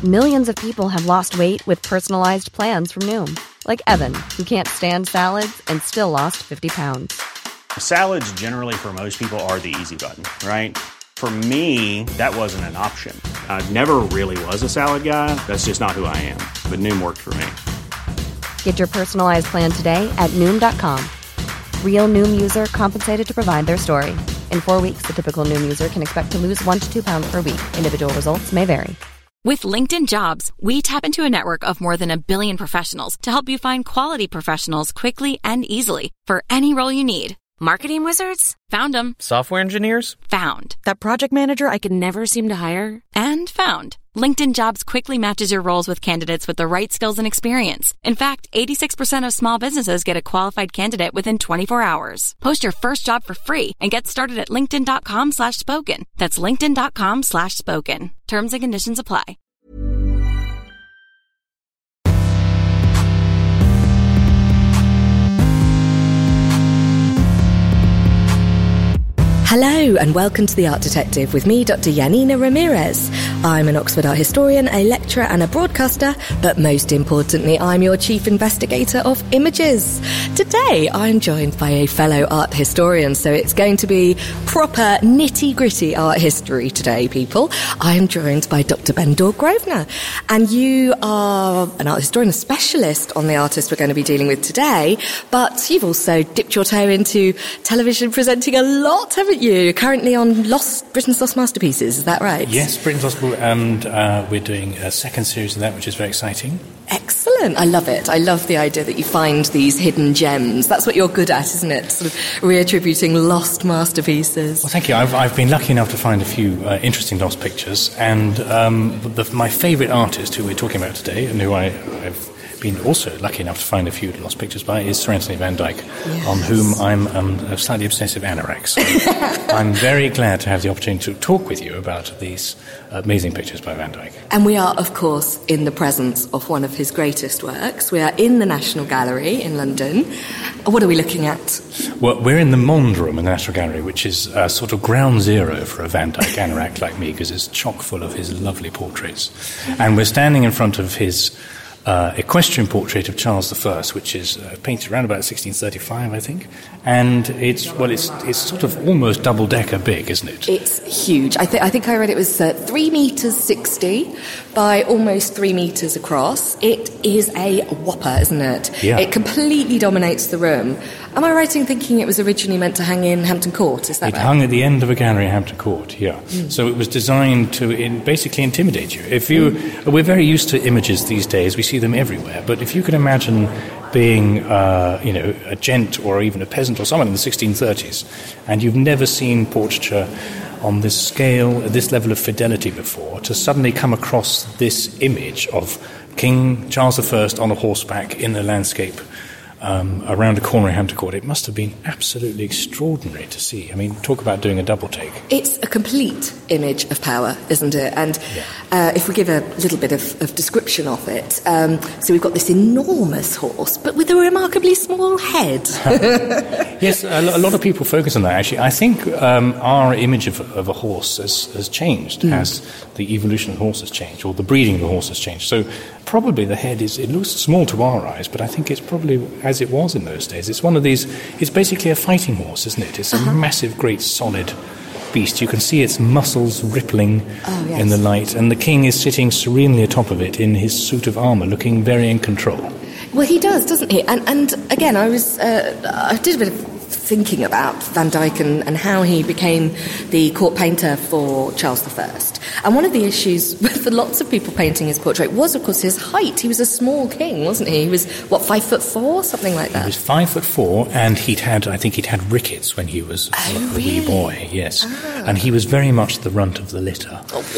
Millions of people have lost weight with personalized plans from Noom. Like Evan, who can't stand salads and still lost 50 pounds. Salads generally for most people are the easy button, right? For me, that wasn't an option. I never really was a salad guy. That's just not who I am. But Noom worked for me. Get your personalized plan today at Noom.com. Real Noom user compensated to provide their story. In 4 weeks, the typical Noom user can expect to lose 1 to 2 pounds per week. Individual results may vary. With LinkedIn Jobs, we tap into a network of more than 1 billion professionals to help you find quality professionals quickly and easily for any role you need. Marketing wizards? Found them. Software engineers? Found. That project manager I could never seem to hire? And found. LinkedIn Jobs quickly matches your roles with candidates with the right skills and experience. In fact, 86% of small businesses get a qualified candidate within 24 hours. Post your first job for free and get started at linkedin.com/spoken. That's linkedin.com/spoken. Terms and conditions apply. Hello and welcome to The Art Detective with me, Dr. Janina Ramirez. I'm an Oxford art historian, a lecturer and a broadcaster, but most importantly, I'm your chief investigator of images. Today, I'm joined by a fellow art historian, so it's going to be proper nitty-gritty art history today, people. I'm joined by Dr. Ben-Dor Grosvenor, and you are an art historian, a specialist on the artist we're going to be dealing with today, but you've also dipped your toe into television presenting a lot, haven't you? You're currently on Britain's Lost Masterpieces, is that right? Yes, Britain's Lost, and we're doing a second series of that, which is very exciting. Excellent. I love it. I love the idea that you find these hidden gems. That's what you're good at, isn't it? Sort of reattributing lost masterpieces. Well, thank you. I've been lucky enough to find a few interesting lost pictures, and my favourite artist who we're talking about today, and who I've been also lucky enough to find a few lost pictures by, is Sir Anthony van Dyck, yes, on whom I'm a slightly obsessive anorak. So I'm very glad to have the opportunity to talk with you about these amazing pictures by Van Dyck. And we are, of course, in the presence of one of his greatest works. We are in the National Gallery in London. What are we looking at? Well, we're in the Mond Room in the National Gallery, which is sort of ground zero for a Van Dyck anorak like me, because it's chock full of his lovely portraits. And we're standing in front of his equestrian portrait of Charles I, which is painted around about 1635, I think. And it's sort of almost double-decker big, isn't it? It's huge. I think I read it was 3 metres 60 by almost 3 metres across. It is a whopper, isn't it? Yeah. It completely dominates the room. Am I right in thinking it was originally meant to hang in Hampton Court? Is that right? It hung at the end of a gallery at Hampton Court, yeah. So it was designed to basically intimidate you. We're very used to images these days. We see them everywhere. But if you could imagine being, a gent or even a peasant or someone in the 1630s, and you've never seen portraiture on this scale, this level of fidelity before, to suddenly come across this image of King Charles I on a horseback in the landscape around a corner in Hampton Court, it must have been absolutely extraordinary to see. I mean, talk about doing a double take. It's a complete image of power, isn't it? And if we give a little bit of description of it, so we've got this enormous horse, but with a remarkably small head. Yes, a lot of people focus on that, actually. I think our image of a horse has changed as the evolution of the horse has changed, or the breeding of the horse has changed. So probably the head it looks small to our eyes, but I think it's probably as it was in those days. It's one of these, it's basically a fighting horse, isn't it? It's a massive, great, solid beast. You can see its muscles rippling in the light, and the king is sitting serenely atop of it in his suit of armour, looking very in control. Well, he does, doesn't he? And again, I did a bit of thinking about Van Dyck and how he became the court painter for Charles I. And one of the issues with lots of people painting his portrait was, of course, his height. He was a small king, wasn't he? He was, 5'4", something like that? He was 5'4", and I think he'd had rickets when he was a wee boy, yes. And he was very much the runt of the litter.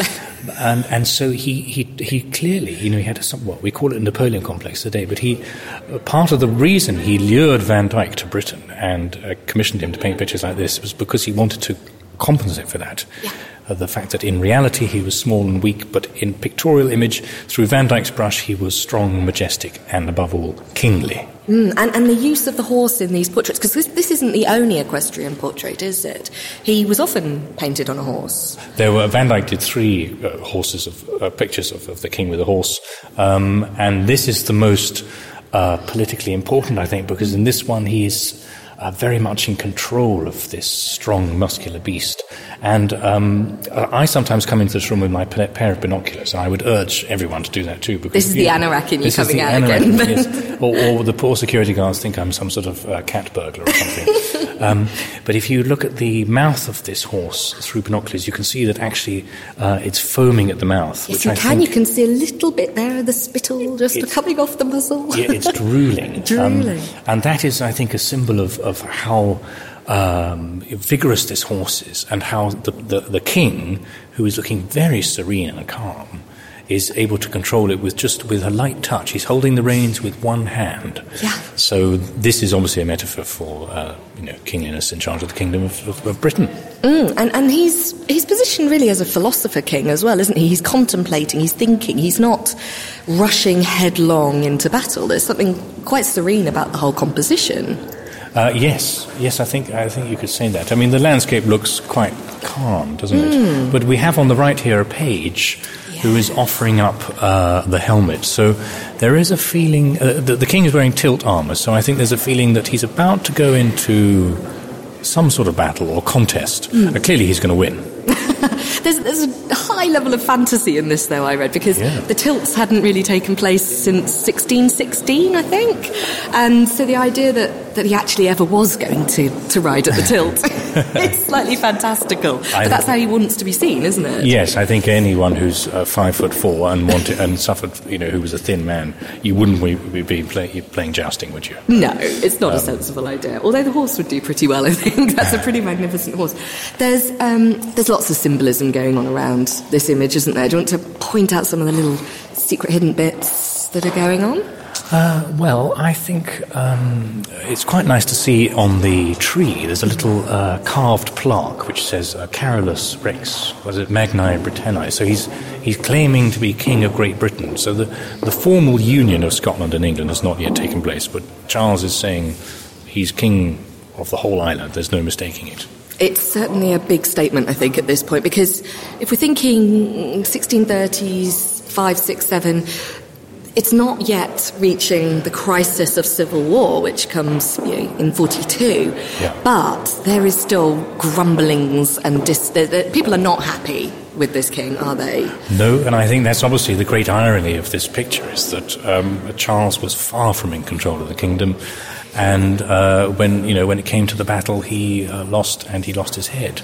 And so he clearly, he had what we call it a Napoleon complex today, but part of the reason he lured Van Dyck to Britain and commissioned him to paint pictures like this was because he wanted to compensate for that the fact that in reality he was small and weak, but in pictorial image, through Van Dyck's brush, he was strong, majestic, and above all, kingly. And the use of the horse in these portraits, because this isn't the only equestrian portrait, is it? He was often painted on a horse. Van Dyck did 3 horses of pictures of the king with a horse, and this is the most politically important, I think, because in this one he is very much in control of this strong, muscular beast. And I sometimes come into this room with my pair of binoculars, and I would urge everyone to do that too. Because this is the anorak in you coming out again. Yes. Or the poor security guards think I'm some sort of cat burglar or something. But if you look at the mouth of this horse through binoculars, you can see that actually it's foaming at the mouth. Yes, you can see a little bit there of the spittle just coming off the muzzle. Yeah, it's drooling. And that is, I think, a symbol of how vigorous this horse is, and how the king, who is looking very serene and calm, is able to control it with a light touch. He's holding the reins with one hand. Yeah. So this is obviously a metaphor for kingliness in charge of the kingdom of Britain. And he's positioned really as a philosopher king as well, isn't he? He's contemplating, he's thinking, he's not rushing headlong into battle. There's something quite serene about the whole composition. Yes, I think you could say that. I mean, the landscape looks quite calm, doesn't it? But we have on the right here a page who is offering up the helmet. So there is a feeling the king is wearing tilt armour. So I think there's a feeling that he's about to go into some sort of battle or contest. Clearly, he's going to win. There's a high level of fantasy in this, though, I read, because the tilts hadn't really taken place since 1616, I think. And so the idea that he actually ever was going to ride at the tilt, it's slightly fantastical. But that's how he wants to be seen, isn't it? Yes, I think anyone who's 5'4" and suffered, who was a thin man, you wouldn't be playing jousting, would you? No, it's not a sensible idea. Although the horse would do pretty well, I think. That's a pretty magnificent horse. There's lots of symbolism going on around this image, isn't there? Do you want to point out some of the little secret hidden bits that are going on? Well, I think it's quite nice to see on the tree there's a little carved plaque which says Carolus Rex, Magnae Britanniae. So he's claiming to be King of Great Britain. So the formal union of Scotland and England has not yet taken place, but Charles is saying he's king of the whole island. There's no mistaking it. It's certainly a big statement, I think, at this point, because if we're thinking 1630s, 5, 6, 7... it's not yet reaching the crisis of civil war, which comes in 42. Yeah. But there is still grumblings and people are not happy with this king, are they? No, and I think that's obviously the great irony of this picture, is that Charles was far from in control of the kingdom. And when it came to the battle, he lost his head.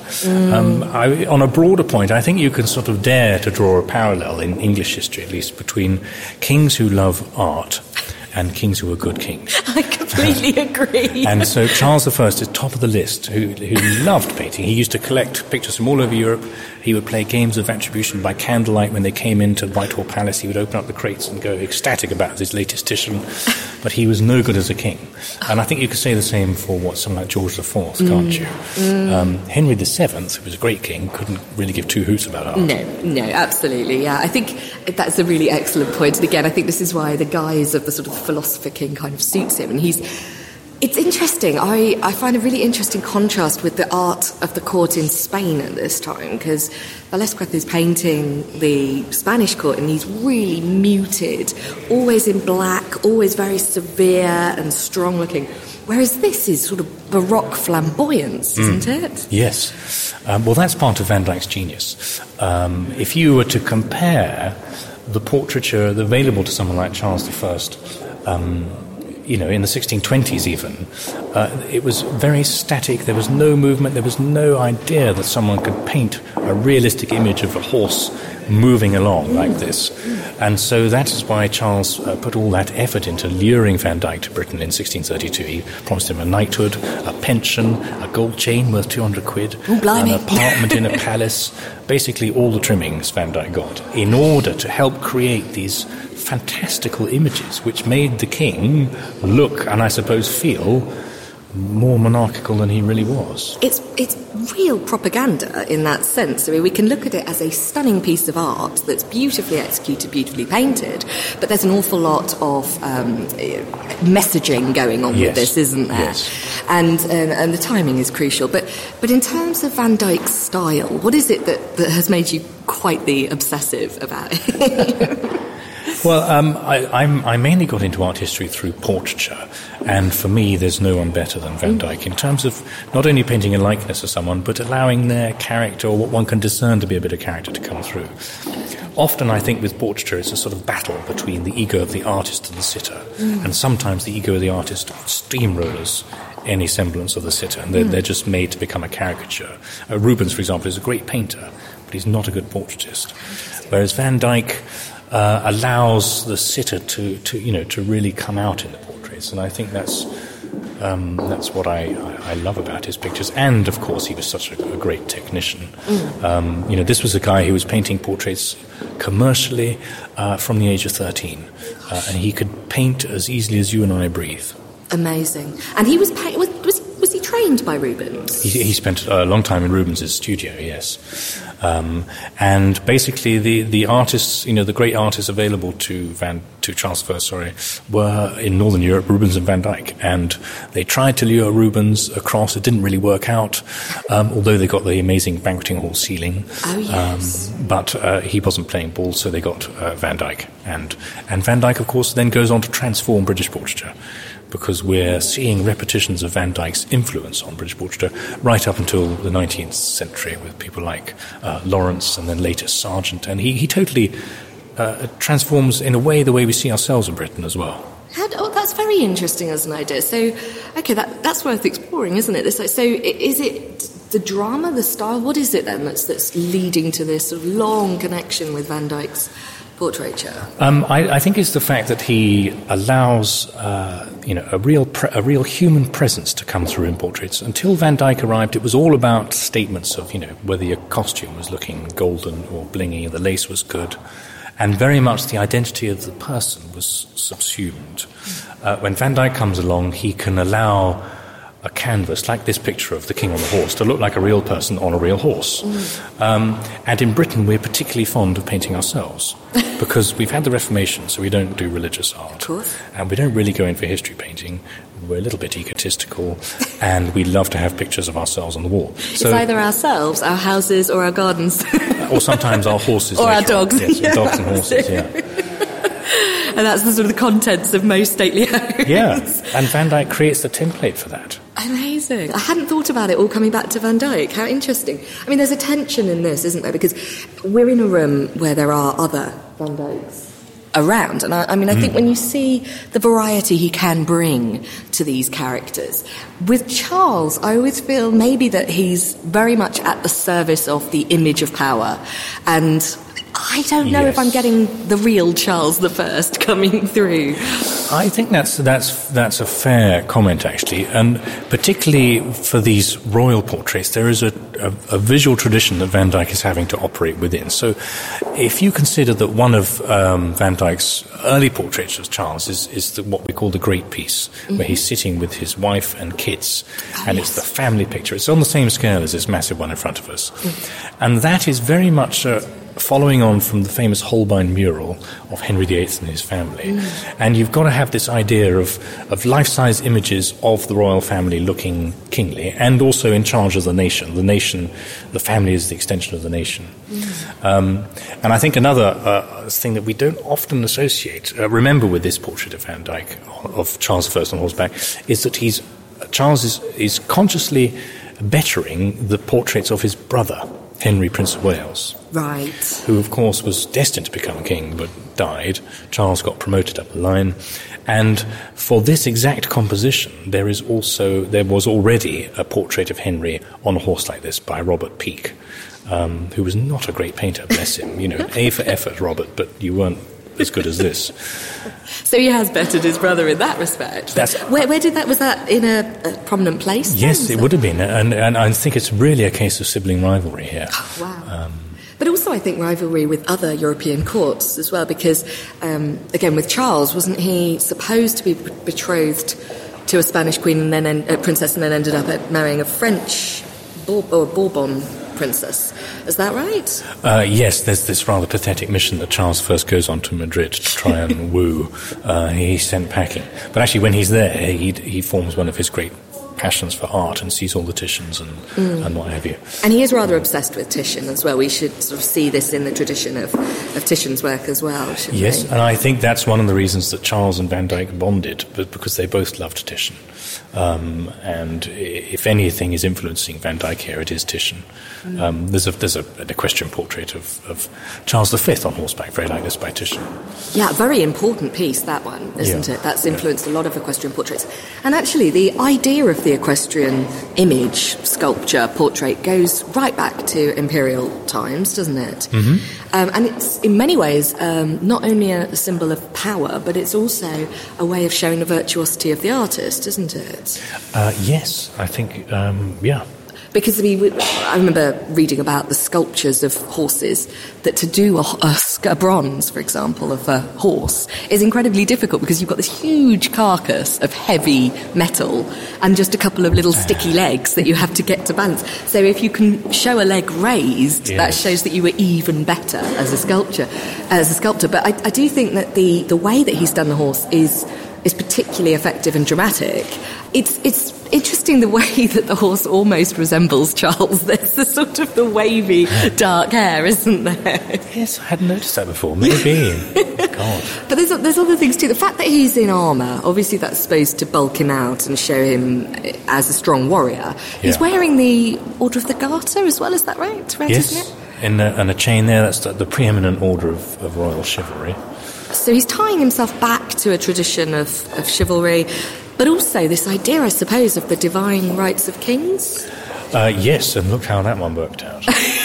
On a broader point, I think you can sort of dare to draw a parallel in English history, at least, between kings who love art and kings who are good kings. I completely agree. And so Charles I is top of the list, who loved painting. He used to collect pictures from all over Europe. He would play games of attribution by candlelight when they came into Whitehall Palace. He would open up the crates and go ecstatic about his latest Titian. But he was no good as a king. And I think you could say the same for someone like George IV, can't you? Henry VII, who was a great king, couldn't really give two hoots about art. No, absolutely, yeah. I think that's a really excellent point. And again, I think this is why the guise of the sort of philosopher king kind of suits him. And it's interesting. I find a really interesting contrast with the art of the court in Spain at this time, because Velázquez is painting the Spanish court in these really muted, always in black, always very severe and strong-looking, whereas this is sort of Baroque flamboyance, isn't it? Yes. Well, that's part of Van Dyck's genius. If you were to compare the portraiture available to someone like Charles I, in the 1620s even, it was very static. There was no movement. There was no idea that someone could paint a realistic image of a horse moving along like this. And so that is why Charles put all that effort into luring Van Dyck to Britain in 1632. He promised him a knighthood, a pension, a gold chain worth 200 quid, an apartment in a palace, basically all the trimmings Van Dyck got, in order to help create these fantastical images which made the king look, and I suppose feel, more monarchical than he really was. It's real propaganda in that sense. I mean, we can look at it as a stunning piece of art that's beautifully executed, beautifully painted, but there's an awful lot of messaging going on with this, isn't there? Yes. And the timing is crucial. But in terms of Van Dyck's style, what is it that has made you quite the obsessive about it? Well, I mainly got into art history through portraiture, and for me there's no one better than Van Dyck in terms of not only painting a likeness of someone, but allowing their character, or what one can discern to be a bit of character, to come through. Often I think with portraiture it's a sort of battle between the ego of the artist and the sitter, and sometimes the ego of the artist steamrollers any semblance of the sitter, and they're just made to become a caricature. Rubens, for example, is a great painter, but he's not a good portraitist, whereas Van Dyck allows the sitter to really come out in the portraits, and I think that's what I love about his pictures. And of course, he was such a great technician. This was a guy who was painting portraits commercially from the age of 13, and he could paint as easily as you and I breathe. Amazing. And he was was he trained by Rubens? He spent a long time in Rubens' studio, yes. And basically the artists, the great artists available to Charles I, were in Northern Europe, Rubens and Van Dyck. And they tried to lure Rubens across. It didn't really work out, although they got the amazing banqueting hall ceiling. Oh, yes. But he wasn't playing ball, so they got Van Dyck. And Van Dyck, of course, then goes on to transform British portraiture, because we're seeing repetitions of Van Dyck's influence on British portraiture right up until the 19th century with people like Lawrence and then later Sargent. And he totally transforms, in a way, the way we see ourselves in Britain as well. That's very interesting as an idea. So, okay, that's worth exploring, isn't it? So is it the drama, the style? What is it then that's leading to this sort of long connection with Van Dyck's portraiture? I think it's the fact that he allows a real human presence to come through in portraits. Until Van Dyck arrived, it was all about statements of whether your costume was looking golden or blingy, the lace was good, and very much the identity of the person was subsumed. When Van Dyck comes along, he can allow a canvas like this picture of the king on the horse to look like a real person on a real horse. And in Britain we're particularly fond of painting ourselves because we've had the Reformation, so we don't do religious art. Of course. And we don't really go in for history painting. We're a little bit egotistical, and we love to have pictures of ourselves on the wall. So, it's either ourselves, our houses, or our gardens. Or sometimes our horses. Or our dogs. Yes, dogs and horses, yeah. And that's the sort of the contents of most stately homes. Yeah, and Van Dyck creates the template for that. Amazing. I hadn't thought about it all coming back to Van Dyck. How interesting. I mean, there's a tension in this, isn't there? Because we're in a room where there are other Van Dycks around. And I think when you see the variety he can bring to these characters, with Charles, I always feel maybe that he's very much at the service of the image of power. And I don't know if I'm getting the real Charles I coming through. I think that's a fair comment, actually, and particularly for these royal portraits, there is a visual tradition that Van Dyck is having to operate within. So, if you consider that one of Van Dyck's early portraits of Charles is what we call the Great Piece, where he's sitting with his wife and kids, it's the family picture. It's on the same scale as this massive one in front of us, and that is very much following on from the famous Holbein mural of Henry VIII and his family. And you've got to have this idea of life-size images of the royal family looking kingly and also in charge of the nation. The family is the extension of the nation. And I think another thing that we don't often associate, remember with this portrait of Van Dyck, of Charles I on horseback, is that Charles is consciously bettering the portraits of his brother, Henry, Prince of Wales. Right. Who, of course, was destined to become king, but died. Charles got promoted up the line. And for this exact composition, there was already a portrait of Henry on a horse like this by Robert Peake, who was not a great painter, bless him. A for effort, Robert, but you weren't as good as this. So he has bettered his brother in that respect. Where did that? Was that in a prominent place? Yes, it would have been, and I think it's really a case of sibling rivalry here. Oh, wow. But also, I think rivalry with other European courts as well, because again, with Charles, wasn't he supposed to be betrothed to a Spanish queen and then princess, and then ended up marrying a French Bourbon princess. Is that right? Yes, there's this rather pathetic mission that Charles first goes on to Madrid to try and woo. He's sent packing. But actually, when he's there, he forms one of his great passions for art and sees all the Titians and what have you. And he is rather obsessed with Titian as well. We should sort of see this in the tradition of Titian's work as well, shouldn't we? Yes, and I think that's one of the reasons that Charles and Van Dyck bonded, but because they both loved Titian. And if anything is influencing Van Dyck here, it is Titian. There's an equestrian portrait of Charles V on horseback, very like this, by Titian. Yeah, very important piece, that one, isn't it? That's influenced a lot of equestrian portraits. And actually, the idea of the equestrian image, sculpture, portrait goes right back to imperial times, doesn't it? Mm-hmm. And it's, in many ways, not only a symbol of power, but it's also a way of showing the virtuosity of the artist, isn't it? Yes, I think, yeah. Because I remember reading about the sculptures of horses, that to do a bronze, for example, of a horse is incredibly difficult because you've got this huge carcass of heavy metal and just a couple of little sticky legs that you have to get to balance. So if you can show a leg raised, that shows that you were even better as a sculptor. But I do think that the way that he's done the horse is particularly effective and dramatic. It's interesting the way that the horse almost resembles Charles. There's the sort of the wavy dark hair, isn't there? Yes, I hadn't noticed that before. Maybe. God. But there's other things too. The fact that he's in armour, obviously that's supposed to bulk him out and show him as a strong warrior. He's wearing the Order of the Garter as well, is that right? Yes, isn't it? And a chain there, that's the preeminent order of royal chivalry. So he's tying himself back to a tradition of chivalry, but also this idea, I suppose, of the divine rights of kings. Yes, and look how that one worked out.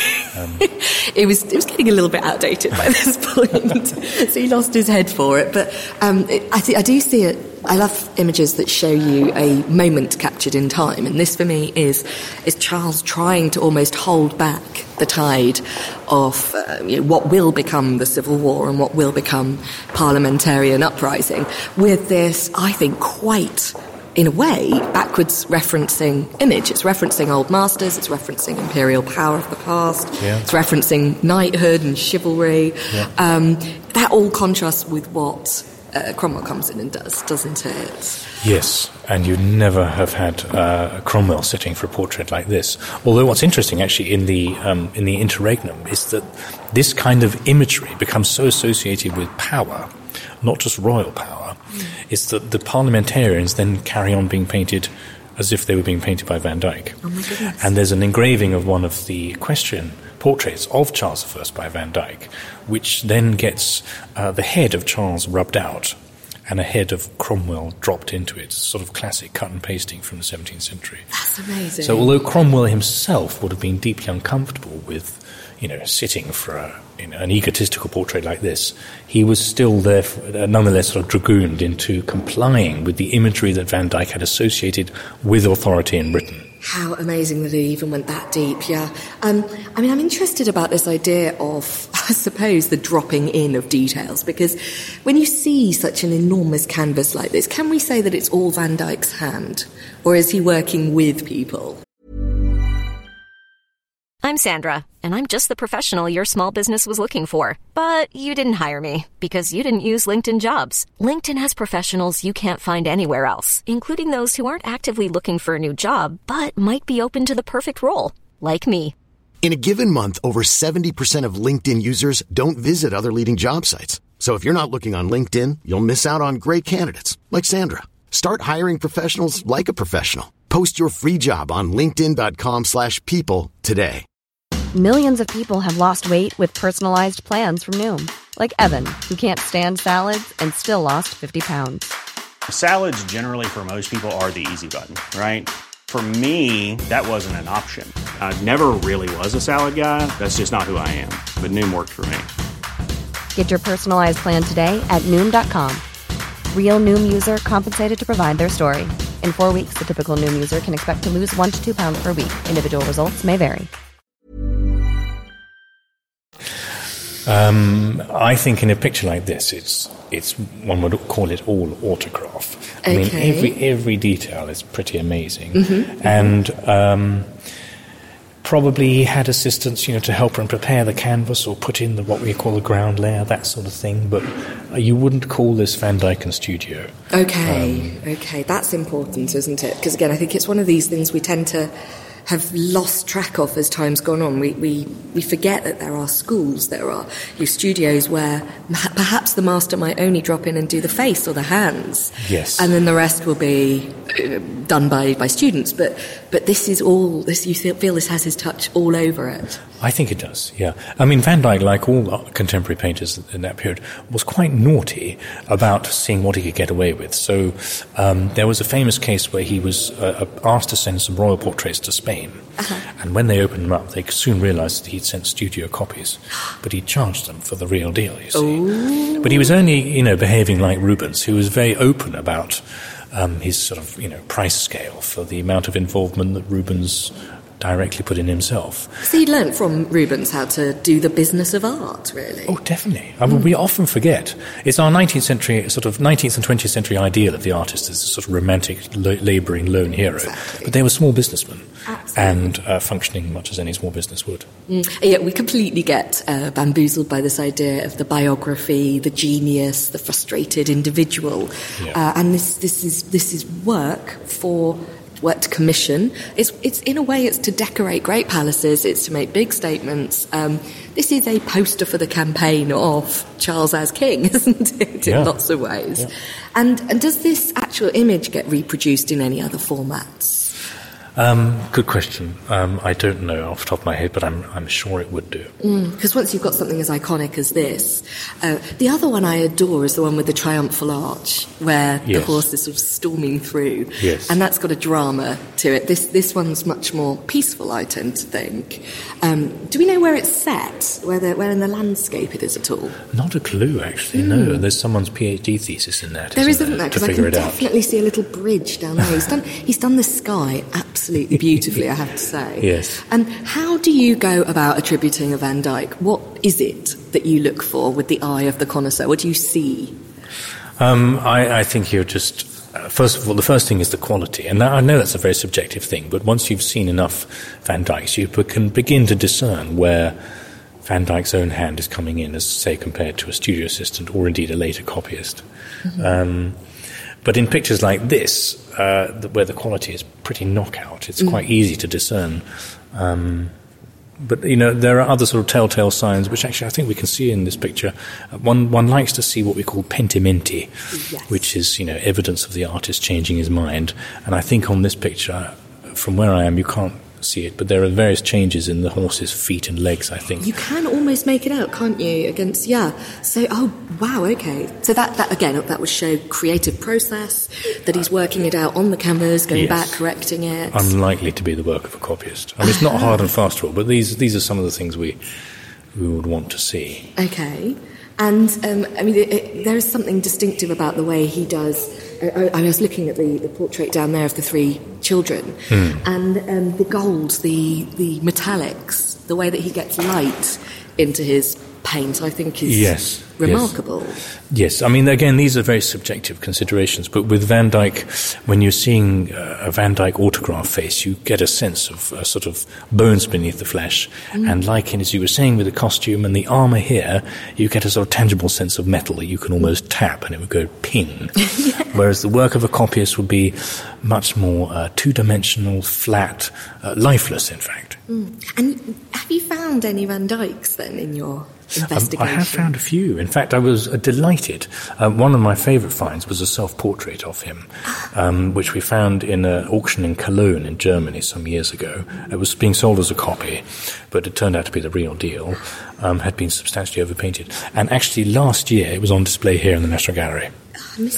It was getting a little bit outdated by this point, so he lost his head for it. But I do see it. I love images that show you a moment captured in time, and this for me is Charles trying to almost hold back the tide of what will become the Civil War and what will become parliamentarian uprising with this, I think, quite, in a way, backwards referencing image. It's referencing old masters, it's referencing imperial power of the past, it's referencing knighthood and chivalry. That all contrasts with what Cromwell comes in and does, doesn't it? Yes, and you'd never have had Cromwell sitting for a portrait like this. Although what's interesting, actually, in the interregnum is that this kind of imagery becomes so associated with power, not just royal power, is that the parliamentarians then carry on being painted as if they were being painted by Van Dyck. Oh my goodness. And there's an engraving of one of the equestrian portraits of Charles I by Van Dyck, which then gets the head of Charles rubbed out and a head of Cromwell dropped into it. Sort of classic cut and pasting from the 17th century. That's amazing. So although Cromwell himself would have been deeply uncomfortable with, sitting for an egotistical portrait like this, he was still there, nonetheless sort of dragooned into complying with the imagery that Van Dyck had associated with authority in Britain. How amazing that it even went that deep, yeah. I'm interested about this idea of, I suppose, the dropping in of details, because when you see such an enormous canvas like this, can we say that it's all Van Dyck's hand? Or is he working with people? I'm Sandra, and I'm just the professional your small business was looking for. But you didn't hire me because you didn't use LinkedIn Jobs. LinkedIn has professionals you can't find anywhere else, including those who aren't actively looking for a new job, but might be open to the perfect role, like me. In a given month, over 70% of LinkedIn users don't visit other leading job sites. So if you're not looking on LinkedIn, you'll miss out on great candidates like Sandra. Start hiring professionals like a professional. Post your free job on linkedin.com/people today. Millions of people have lost weight with personalized plans from Noom. Like Evan, who can't stand salads and still lost 50 pounds. Salads generally for most people are the easy button, right? For me, that wasn't an option. I never really was a salad guy. That's just not who I am. But Noom worked for me. Get your personalized plan today at Noom.com. Real Noom user compensated to provide their story. In 4 weeks, the typical Noom user can expect to lose 1 to 2 pounds per week. Individual results may vary. I think in a picture like this, it's one would call it all autograph. I mean, every detail is pretty amazing, and probably he had assistants, to help him prepare the canvas or put in what we call the ground layer, that sort of thing. But you wouldn't call this Van Dyck and studio. Okay, that's important, isn't it? Because again, I think it's one of these things we tend to have lost track of as time's gone on. We forget that there are schools, there are studios where perhaps the master might only drop in and do the face or the hands. Yes. And then the rest will be done by students. But this is all, you feel this has his touch all over it. I think it does, yeah. I mean, Van Dyck, like all contemporary painters in that period, was quite naughty about seeing what he could get away with. So there was a famous case where he was asked to send some royal portraits to Spain. And when they opened them up, they soon realised that he'd sent studio copies. But he charged them for the real deal, you see. Ooh. But he was only, behaving like Rubens, who was very open about his sort of, price scale for the amount of involvement that Rubens directly put in himself. So he learnt from Rubens how to do the business of art, really? Oh, definitely. I mean, we often forget. It's our 19th century, sort of 19th and 20th century ideal of the artist as a sort of romantic, labouring lone hero. Exactly. But they were small businessmen. Absolutely. And functioning much as any small business would. Yeah, we completely get bamboozled by this idea of the biography, the genius, the frustrated individual. Yeah. And this is work to commission. It's in a way, it's to decorate great palaces, it's to make big statements. This is a poster for the campaign of Charles as king, isn't it, in lots of ways? Yeah. And does this actual image get reproduced in any other formats? Good question. I don't know off the top of my head, but I'm sure it would do. Because once you've got something as iconic as this, the other one I adore is the one with the triumphal arch, where the horse is sort of storming through. Yes. And that's got a drama to it. This one's much more peaceful, I tend to think. Do we know where it's set? Where in the landscape it is at all? Not a clue, actually. No, there's someone's PhD thesis in that. There isn't there? Because I can definitely see a little bridge down there. He's done the sky absolutely beautifully, I have to say. Yes. And how do you go about attributing a Van Dyck? What is it that you look for with the eye of the connoisseur? What do you see? I think you're just... first of all, the first thing is the quality. And I know that's a very subjective thing, but once you've seen enough Van Dycks, you can begin to discern where Van Dyck's own hand is coming in, as, say, compared to a studio assistant or indeed a later copyist. But in pictures like this, where the quality is pretty knockout, it's quite easy to discern. But, there are other sort of telltale signs, which actually I think we can see in this picture. One likes to see what we call pentimenti, which is, evidence of the artist changing his mind. And I think on this picture, from where I am, you can't see it, but there are various changes in the horse's feet and legs, I think. You can almost make it out, can't you, against, So, oh, wow, okay. So that again, that would show creative process, that he's working it out on the canvas, going back, correcting it. Unlikely to be the work of a copyist. I mean, it's not a hard and fast rule, but these are some of the things we would want to see. Okay. And, there is something distinctive about the way he does... I was looking at the portrait down there of the three children, and the gold, the metallics, the way that he gets light into his paint, I think is remarkable. Yes, I mean, again, these are very subjective considerations, but with Van Dyck, when you're seeing a Van Dyck autograph face, you get a sense of sort of bones beneath the flesh, and like, as you were saying, with the costume and the armour here, you get a sort of tangible sense of metal that you can almost tap and it would go ping. Whereas the work of a copyist would be much more two-dimensional, flat, lifeless, in fact. And have you found any Van Dycks, then, in your investigation? I have found a few. In fact, I was delighted. One of my favourite finds was a self-portrait of him, which we found in an auction in Cologne in Germany some years ago. It was being sold as a copy, but it turned out to be the real deal. Had been substantially overpainted. And actually, last year, it was on display here in the National Gallery. I missed it.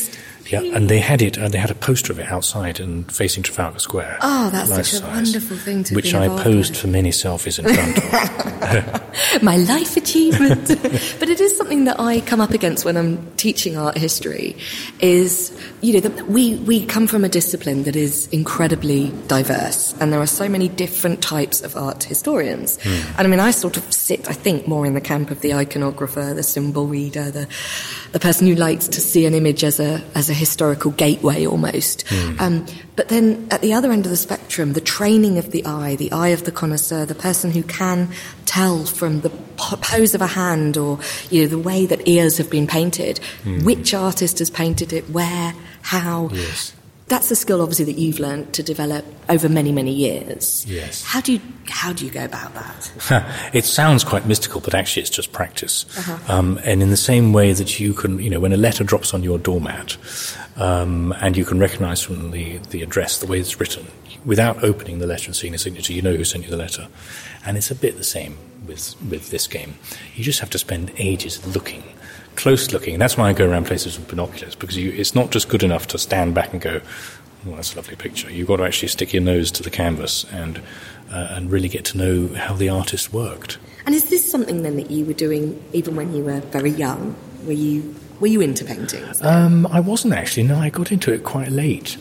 Yeah, and they had a poster of it outside and facing Trafalgar Square. Oh, that's such a wonderful thing to which I posed for many selfies in front of. My life achievement. But it is something that I come up against when I'm teaching art history, is, we come from a discipline that is incredibly diverse, and there are so many different types of art historians. And I mean, I sort of sit, I think, more in the camp of the iconographer, the symbol reader, the person who likes to see an image as a historical gateway almost. But then at the other end of the spectrum, the training of the eye of the connoisseur, the person who can tell from the pose of a hand or the way that ears have been painted, which artist has painted it, where, how. Yes. That's a skill, obviously, that you've learned to develop over many, many years. Yes. How do you go about that? It sounds quite mystical, but actually it's just practice. And in the same way that you can, when a letter drops on your doormat, and you can recognise from the address, the way it's written, without opening the letter and seeing the signature, you know who sent you the letter. And it's a bit the same with this game. You just have to spend ages close looking. And that's why I go around places with binoculars, because it's not just good enough to stand back and go, oh, that's a lovely picture. You've got to actually stick your nose to the canvas and really get to know how the artist worked. And is this something then that you were doing even when you were very young? Were you into paintings? I wasn't actually. No, I got into it quite late.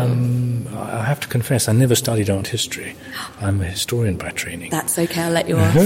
I have to confess, I never studied art history. I'm a historian by training. That's okay, I'll let you off.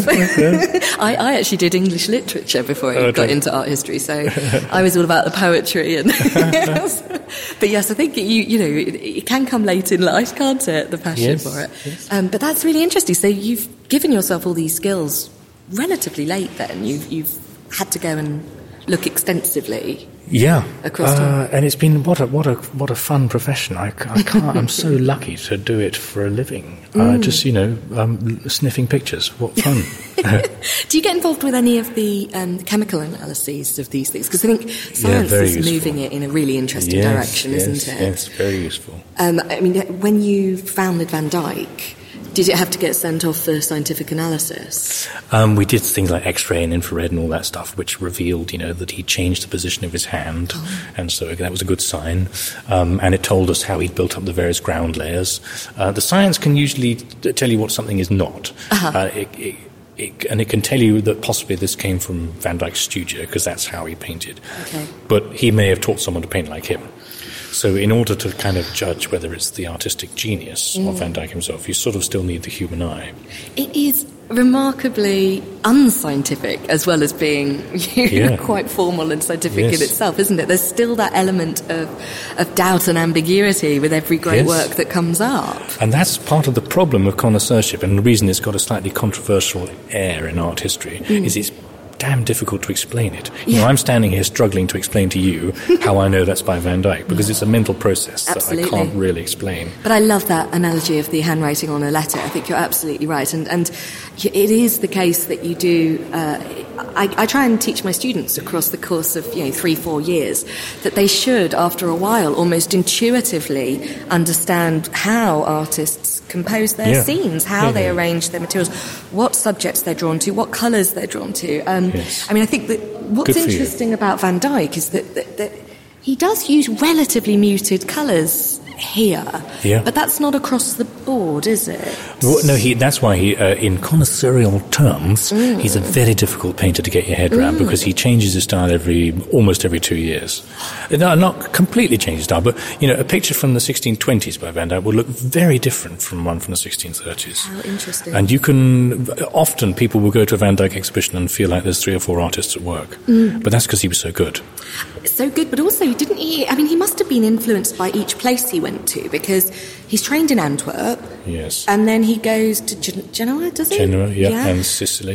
I actually did English literature before I got into art history, so I was all about the poetry. And But yes, I think it can come late in life, can't it, the passion for it? Yes. But that's really interesting. So you've given yourself all these skills relatively late then. You've had to go and look extensively. Yeah, across time. And it's been what a fun profession. I can't. I'm so lucky to do it for a living. Just sniffing pictures. What fun! Do you get involved with any of the chemical analyses of these things? Because I think science is moving it in a really interesting direction, isn't it? Yes, very useful. I mean, when you founded Van Dyck, did it have to get sent off for scientific analysis? We did things like X-ray and infrared and all that stuff, which revealed, that he changed the position of his hand, and so that was a good sign. And it told us how he'd built up the various ground layers. The science can usually tell you what something is not. And it can tell you that possibly this came from Van Dyck's studio, because that's how he painted. Okay. But he may have taught someone to paint like him. So in order to kind of judge whether it's the artistic genius of Van Dyck himself, you sort of still need the human eye. It is remarkably unscientific, as well as being quite formal and scientific in itself, isn't it? There's still that element of doubt and ambiguity with every great work that comes up. And that's part of the problem of connoisseurship, and the reason it's got a slightly controversial air in art history is it's damn difficult to explain it. I'm standing here struggling to explain to you how I know that's by Van Dyck, because it's a mental process that I can't really explain. But I love that analogy of the handwriting on a letter. I think you're absolutely right. And it is the case that you do... I try and teach my students across the course of 3-4 years that they should, after a while, almost intuitively understand how artists compose their scenes, how they arrange their materials, what subjects they're drawn to, what colours they're drawn to. I mean, I think that what's interesting about Van Dyck is that he does use relatively muted colours here, but that's not across the board, is it? Well, no, that's why he, in connoisseurial terms, he's a very difficult painter to get your head around, because he changes his style almost every 2 years. No, not completely change his style, but a picture from the 1620s by Van Dyck will look very different from one from the 1630s. How interesting! And often people will go to a Van Dyck exhibition and feel like there's 3 or 4 artists at work, but that's because he was so good. So good, but also didn't he? I mean, he must have been influenced by each place he went to, because he's trained in Antwerp. Yes. And then he goes to Genoa, does he? Genoa, and Sicily.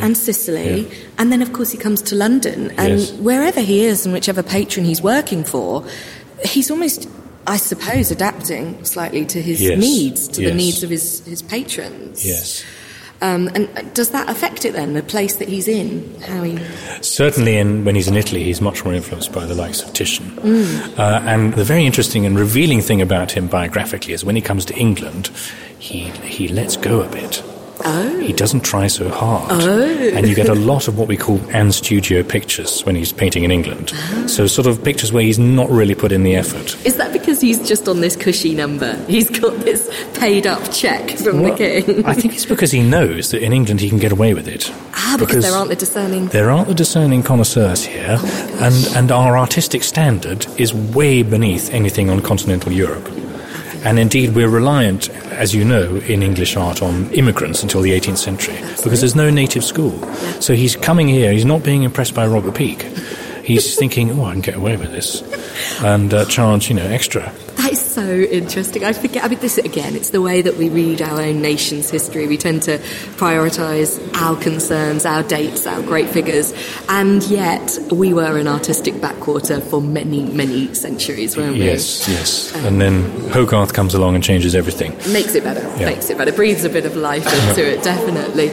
And then, of course, he comes to London. And wherever he is and whichever patron he's working for, he's almost, I suppose, adapting slightly to his needs, to the needs of his patrons. Yes. And does that affect it then, the place that he's in? How he... Certainly when he's in Italy, he's much more influenced by the likes of Titian. And the very interesting and revealing thing about him biographically is when he comes to England, he lets go a bit. He doesn't try so hard. Oh. And you get a lot of what we call an-studio pictures when he's painting in England. So sort of pictures where he's not really put in the effort. Is that because he's just on this cushy number? He's got this paid-up cheque from the king? I think it's because he knows that in England he can get away with it. Because there aren't the discerning... There aren't the discerning connoisseurs here, and our artistic standard is way beneath anything on continental Europe. And indeed, we're reliant, as you know, in English art on immigrants until the 18th century, because there's no native school. So he's coming here, he's not being impressed by Robert Peake. He's thinking, I can get away with this, and charge, extra. That is so interesting. I forget, this again, it's the way that we read our own nation's history. We tend to prioritise our concerns, our dates, our great figures, and yet we were an artistic backwater for many, many centuries, weren't we? Yes. And then Hogarth comes along and changes everything. Makes it better, breathes a bit of life into it, definitely.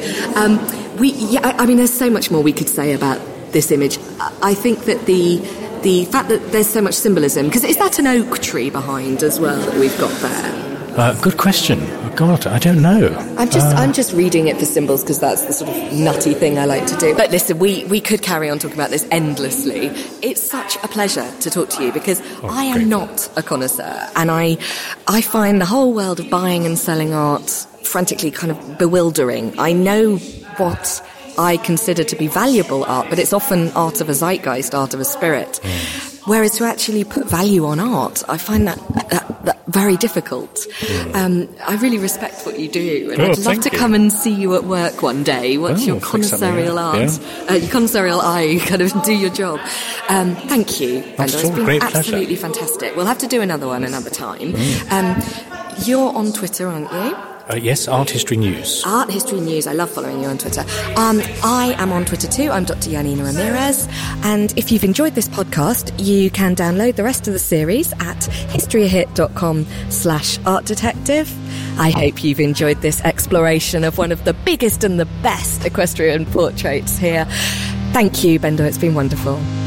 There's so much more we could say about this image. I think that the fact that there's so much symbolism, because is that an oak tree behind as well that we've got there? Good question. God, I don't know. I'm just reading it for symbols because that's the sort of nutty thing I like to do. But listen, we could carry on talking about this endlessly. It's such a pleasure to talk to you because I am not a connoisseur, and I find the whole world of buying and selling art frantically kind of bewildering. I know what I consider to be valuable art, but it's often art of a zeitgeist, art of a spirit. Whereas to actually put value on art, I find that very difficult. I really respect what you do, and I'd love to come and see you at work one day once your connoisseurial your connoisseurial eye kind of do your job. Thank you, Bendor. It's been absolutely fantastic. We'll have to do another one another time. You're on Twitter, aren't you? Yes, Art History News. Art History News. I love following you on Twitter. I am on Twitter too. I'm Dr. Janina Ramirez. And if you've enjoyed this podcast, you can download the rest of the series at historyhit.com/art detective. I hope you've enjoyed this exploration of one of the biggest and the best equestrian portraits here. Thank you, Bendor. It's been wonderful.